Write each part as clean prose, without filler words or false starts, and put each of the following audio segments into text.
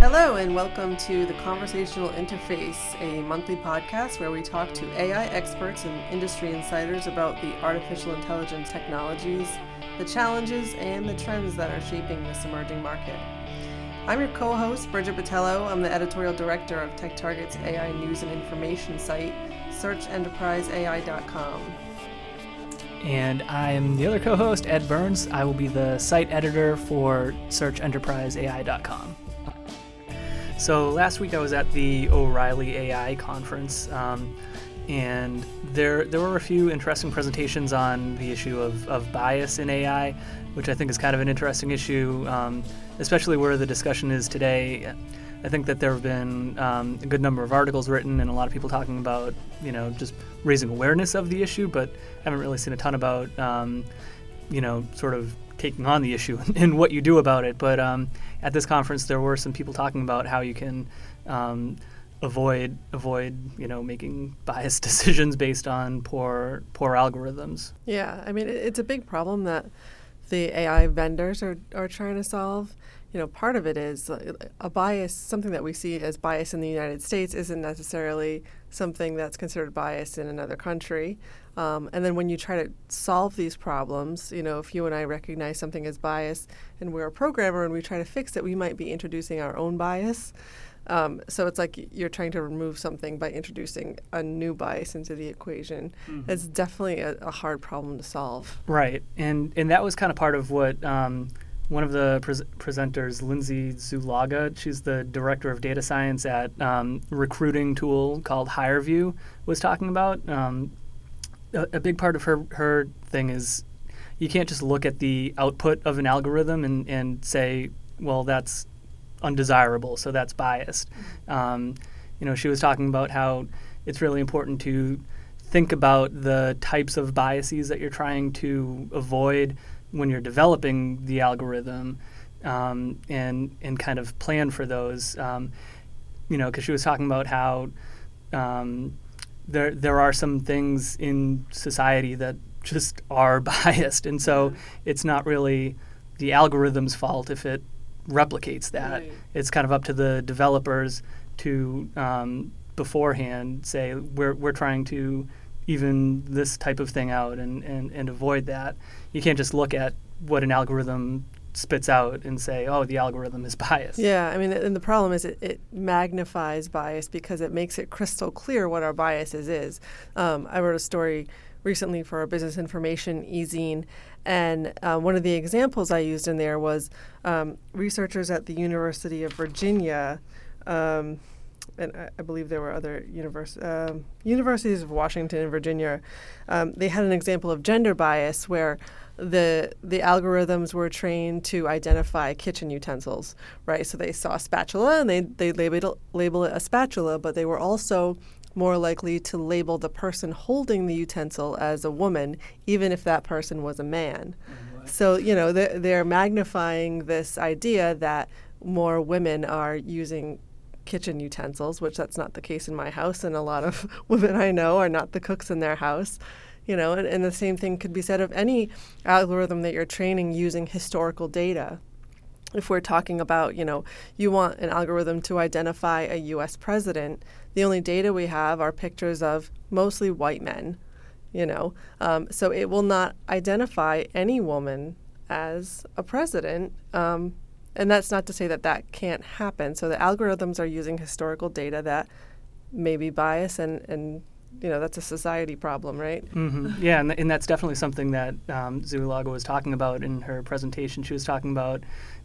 Hello and welcome to The Conversational Interface, a monthly podcast where we talk to AI experts and industry insiders about the artificial intelligence technologies, the challenges, and the trends that are shaping this emerging market. I'm your co-host, Bridget Botello. I'm the editorial director of TechTarget's AI news and information site, SearchEnterpriseAI.com. And I'm the other co-host, Ed Burns. I will be the site editor for SearchEnterpriseAI.com. So last week I was at the O'Reilly AI conference, and there were a few interesting presentations on the issue of bias in AI, which I think is kind of an interesting issue, especially where the discussion is today. I think that there have been a good number of articles written and a lot of people talking about, just raising awareness of the issue, but haven't really seen a ton about, sort of taking on the issue and what you do about it. But at this conference, there were some people talking about how you can avoid making biased decisions based on poor algorithms. Yeah, I mean, it's a big problem that the AI vendors are trying to solve. Part of it is a bias. Something that we see as bias in the United States isn't necessarily something that's considered bias in another country. And then when you try to solve these problems, if you and I recognize something as bias and we're a programmer and we try to fix it, we might be introducing our own bias. So it's like you're trying to remove something by introducing a new bias into the equation. Mm-hmm. It's definitely a hard problem to solve. Right. And that was kind of part of what one of the presenters, Lindsay Zulaga, she's the director of data science at recruiting tool called HireVue, was talking about. A big part of her thing is you can't just look at the output of an algorithm and say, well, that's undesirable, so that's biased. She was talking about how it's really important to think about the types of biases that you're trying to avoid when you're developing the algorithm, and kind of plan for those. Because she was talking about how there are some things in society that just are biased, and so it's not really the algorithm's fault if it replicates that. Right. It's kind of up to the developers to beforehand say we're trying to even this type of thing out and avoid that. You can't just look at what an algorithm spits out and say, oh, the algorithm is biased. Yeah, I mean, and the problem is it magnifies bias because it makes it crystal clear what our biases is. I wrote a story recently for a business information e-zine, and one of the examples I used in there was researchers at the University of Virginia, and I believe there were other universities of Washington and Virginia. They had an example of gender bias where the algorithms were trained to identify kitchen utensils, right? So they saw a spatula and they label it a spatula, but they were also more likely to label the person holding the utensil as a woman, even if that person was a man. Mm-hmm. So, they're magnifying this idea that more women are using kitchen utensils, which that's not the case in my house, and a lot of women I know are not the cooks in their house. And the same thing could be said of any algorithm that you're training using historical data. If we're talking about, you want an algorithm to identify a U.S. president, the only data we have are pictures of mostly white men, so it will not identify any woman as a president. And that's not to say that can't happen. So the algorithms are using historical data that may be biased and that's a society problem, right? Mm-hmm. Yeah, and that's definitely something that Zulaga was talking about in her presentation. She was talking about,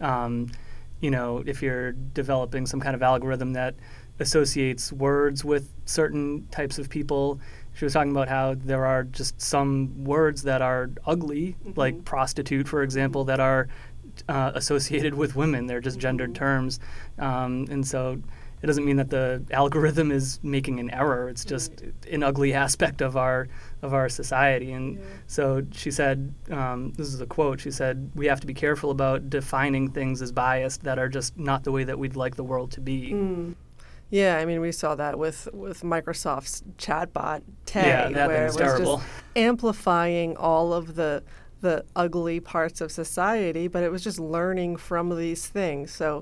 if you're developing some kind of algorithm that associates words with certain types of people, she was talking about how there are just some words that are ugly, mm-hmm. like prostitute, for example, that are associated with women. They're just gendered terms. And so it doesn't mean that the algorithm is making an error. It's just an ugly aspect of our society. And so she said, this is a quote, she said, we have to be careful about defining things as biased that are just not the way that we'd like the world to be. Mm. Yeah, I mean, we saw that with Microsoft's chatbot, Tay, where it was terrible. Just amplifying all of the ugly parts of society, but it was just learning from these things. So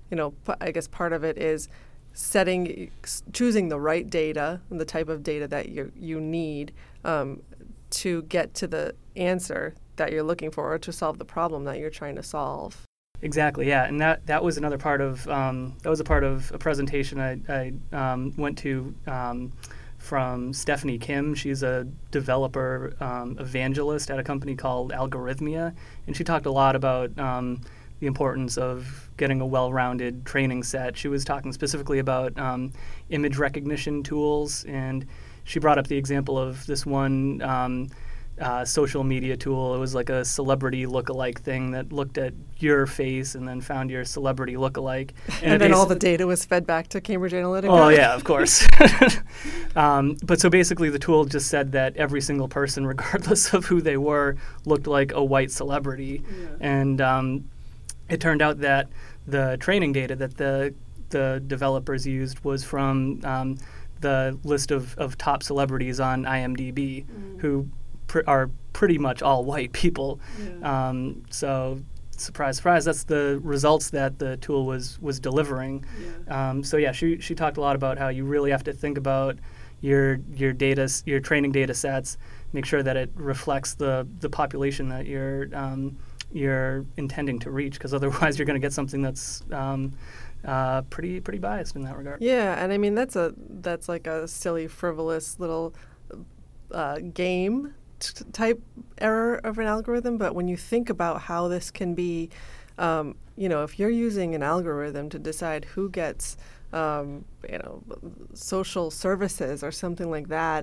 I guess part of it is choosing the right data and the type of data that you need to get to the answer that you're looking for or to solve the problem that you're trying to solve. Exactly, yeah, and that was another part of that was a part of a presentation I went to from Stephanie Kim. She's a developer evangelist at a company called Algorithmia, and she talked a lot about the importance of getting a well-rounded training set. She was talking specifically about image recognition tools, and she brought up the example of this one social media tool. It was like a celebrity look-alike thing that looked at your face and then found your celebrity look-alike. And then all the data was fed back to Cambridge Analytica? Oh, yeah, of course. But so basically the tool just said that every single person, regardless of who they were, looked like a white celebrity. Yeah. And it turned out that the training data that the developers used was from the list of top celebrities on IMDb, who are pretty much all white people. Yeah. So surprise, surprise, that's the results that the tool was delivering. Yeah. She talked a lot about how you really have to think about your data, your training data sets, make sure that it reflects the population that you're intending to reach, because otherwise you're going to get something that's pretty biased in that regard. Yeah, and I mean that's like a silly, frivolous little game type error of an algorithm, but when you think about how this can be, if you're using an algorithm to decide who gets, social services or something like that,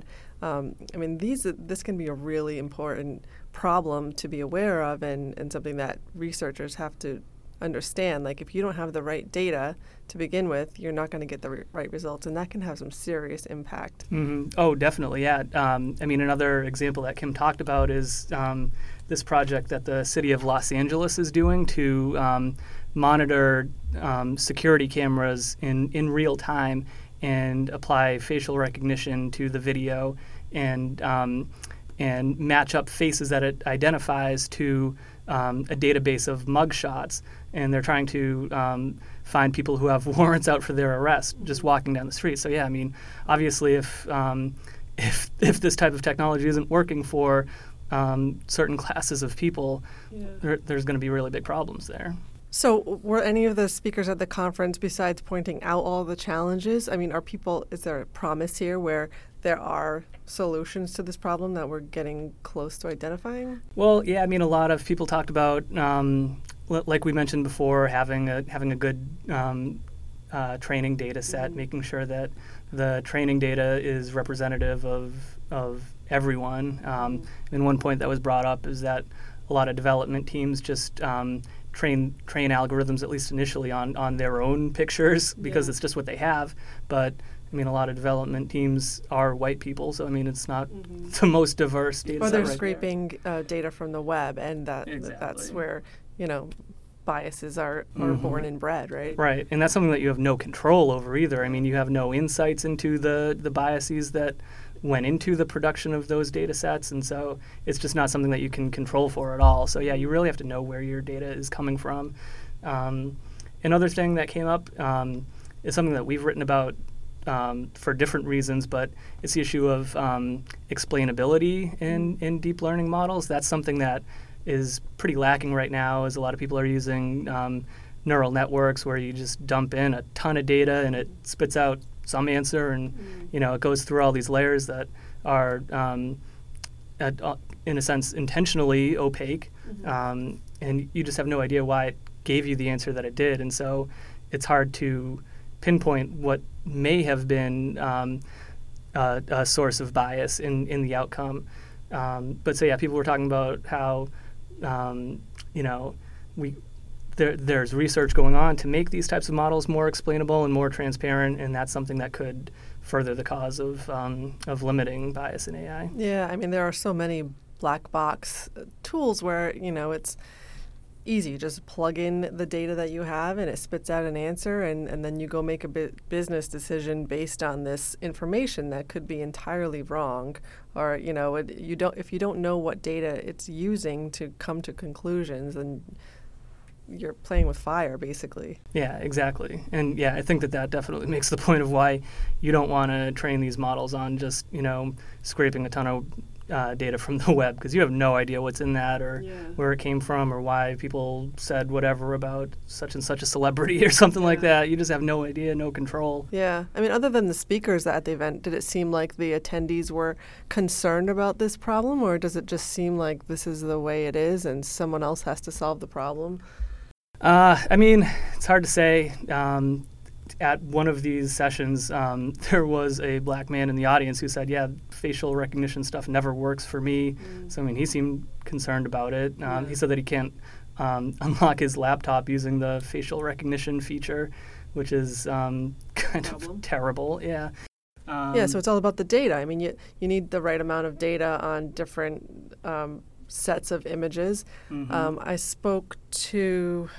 this can be a really important problem to be aware of, and something that researchers have to understand. Like, if you don't have the right data to begin with, you're not going to get the right results, and that can have some serious impact. Mm-hmm. Oh, definitely, yeah. Another example that Kim talked about is this project that the city of Los Angeles is doing to monitor security cameras in real time and apply facial recognition to the video and match up faces that it identifies to a database of mugshots, and they're trying to find people who have warrants out for their arrest just walking down the street. So yeah, obviously if this type of technology isn't working for certain classes of people, there's going to be really big problems there. So were any of the speakers at the conference, besides pointing out all the challenges, is there a promise here where there are solutions to this problem that we're getting close to identifying? Well, yeah, a lot of people talked about, like we mentioned before, having a good training data set, making sure that the training data is representative of everyone. And one point that was brought up is that a lot of development teams just train algorithms, at least initially, on their own pictures because it's just what they have. But a lot of development teams are white people, so it's not the most diverse data set. Or they're scraping data from the web, and that's where biases are born and bred, right? Right, and that's something that you have no control over either. You have no insights into the biases that went into the production of those data sets, and so it's just not something that you can control for at all. So yeah, you really have to know where your data is coming from. Another thing that came up is something that we've written about for different reasons, but it's the issue of explainability in deep learning models. That's something that is pretty lacking right now, as a lot of people are using neural networks where you just dump in a ton of data and it spits out some answer, and it goes through all these layers that are, in a sense, intentionally opaque, and you just have no idea why it gave you the answer that it did, and so it's hard to pinpoint what may have been a source of bias in the outcome. But so yeah, people were talking about how there's research going on to make these types of models more explainable and more transparent, and that's something that could further the cause of limiting bias in AI. Yeah, there are so many black box tools where it's easy. You just plug in the data that you have and it spits out an answer, and then you go make a business decision based on this information that could be entirely wrong, or if you don't know what data it's using to come to conclusions, then you're playing with fire, basically. Yeah, exactly. And I think that definitely makes the point of why you don't want to train these models on just, scraping a ton of data from the web, because you have no idea what's in that or where it came from or why people said whatever about such and such a celebrity or something like that. You just have no idea, no control. Yeah. I mean, other than the speakers at the event, did it seem like the attendees were concerned about this problem, or does it just seem like this is the way it is and someone else has to solve the problem? I mean, it's hard to say. At one of these sessions, there was a black man in the audience who said, facial recognition stuff never works for me. So, I mean, he seemed concerned about it. He said that he can't unlock his laptop using the facial recognition feature, which is kind of terrible. Yeah. So it's all about the data. I mean, you need the right amount of data on different sets of images. I spoke to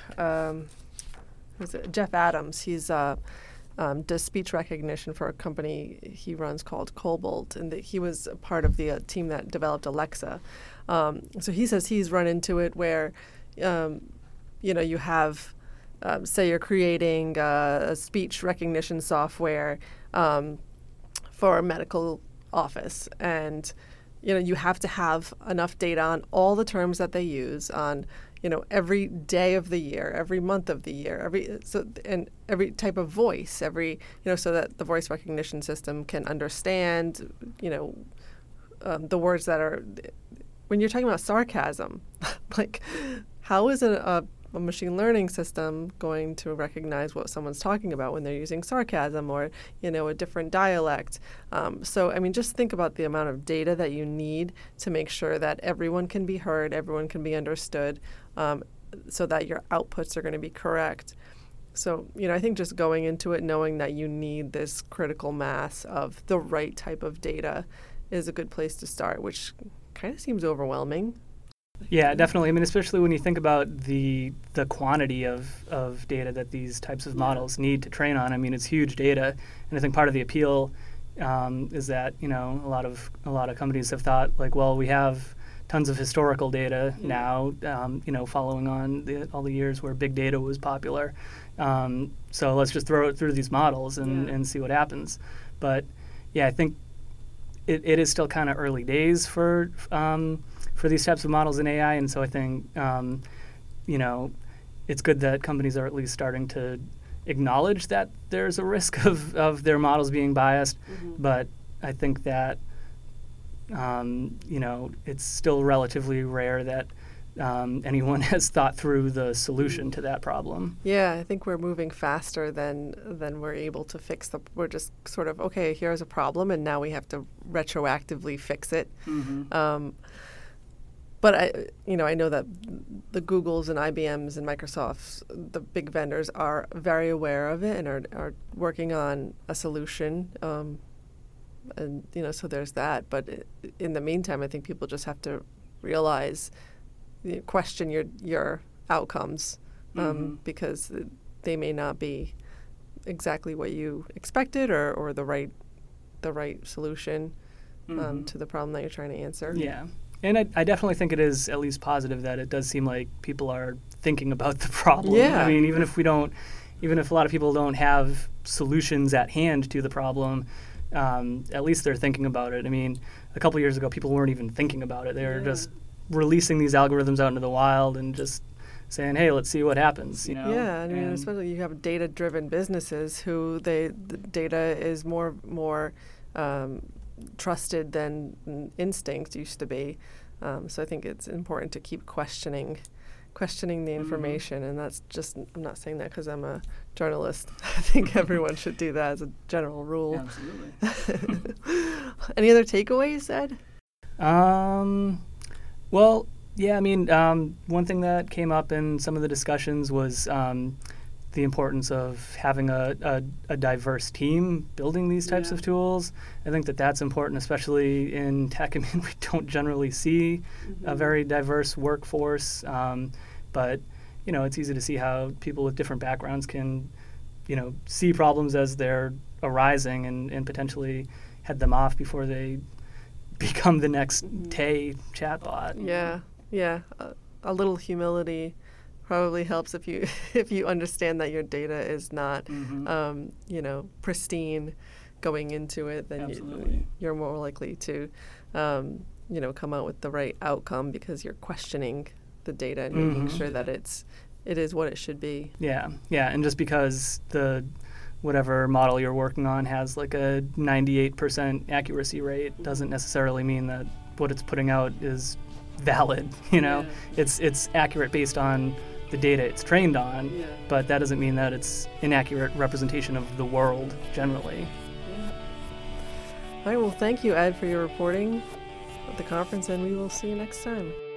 Jeff Adams. He's does speech recognition for a company he runs called Cobalt, and he was a part of the team that developed Alexa. So he says he's run into it where, you have, say you're creating a speech recognition software for a medical office, and you have to have enough data on all the terms that they use on every day of the year, every month of the year, and every type of voice, so that the voice recognition system can understand, the words that are, when you're talking about sarcasm, like how is a machine learning system going to recognize what someone's talking about when they're using sarcasm or, a different dialect? So, I mean, just think about the amount of data that you need to make sure that everyone can be heard, everyone can be understood, so that your outputs are going to be correct. So, I think just going into it knowing that you need this critical mass of the right type of data is a good place to start, which kind of seems overwhelming. Yeah, definitely. I mean, especially when you think about the quantity of data that these types of models need to train on. I mean, it's huge data, and I think part of the appeal is that a lot of companies have thought like, well, we have tons of historical data now, following on all the years where big data was popular. So let's just throw it through these models and see what happens. But I think it is still kind of early days for these types of models in AI, and so I think it's good that companies are at least starting to acknowledge that there's a risk of their models being biased. But I think that it's still relatively rare that anyone has thought through the solution to that problem. Yeah, I think we're moving faster than we're able to fix we're just sort of, okay, here's a problem, and now we have to retroactively fix it. But I know that the Googles and IBMs and Microsofts, the big vendors, are very aware of it and are working on a solution. And so there's that. But in the meantime, I think people just have to realize, question your outcomes, because they may not be exactly what you expected or the right solution to the problem that you're trying to answer. Yeah. And I definitely think it is at least positive that it does seem like people are thinking about the problem. Yeah. I mean, even if a lot of people don't have solutions at hand to the problem, at least they're thinking about it. I mean, a couple years ago, people weren't even thinking about it. They were just releasing these algorithms out into the wild and just saying, hey, let's see what happens. Yeah, I mean, especially you have data-driven businesses who the data is more trusted than instinct used to be. So I think it's important to keep questioning the information, and that's just, I'm not saying that because I'm a journalist. I think everyone should do that as a general rule. Absolutely. Any other takeaways, Ed? Well, yeah, I mean, one thing that came up in some of the discussions was the importance of having a diverse team building these types of tools. I think that's important, especially in tech. I mean, we don't generally see a very diverse workforce, but it's easy to see how people with different backgrounds can, see problems as they're arising and potentially head them off before they become the next Tay chatbot. Yeah. A little humility probably helps if you if you understand that your data is not pristine going into it. Then you're more likely to come out with the right outcome because you're questioning the data and making sure that it is what it should be. Yeah, and just because the whatever model you're working on has like a 98% accuracy rate doesn't necessarily mean that what it's putting out is valid. It's accurate based on the data it's trained on, but that doesn't mean that it's inaccurate representation of the world generally. All right, well, thank you, Ed, for your reporting at the conference, and we will see you next time.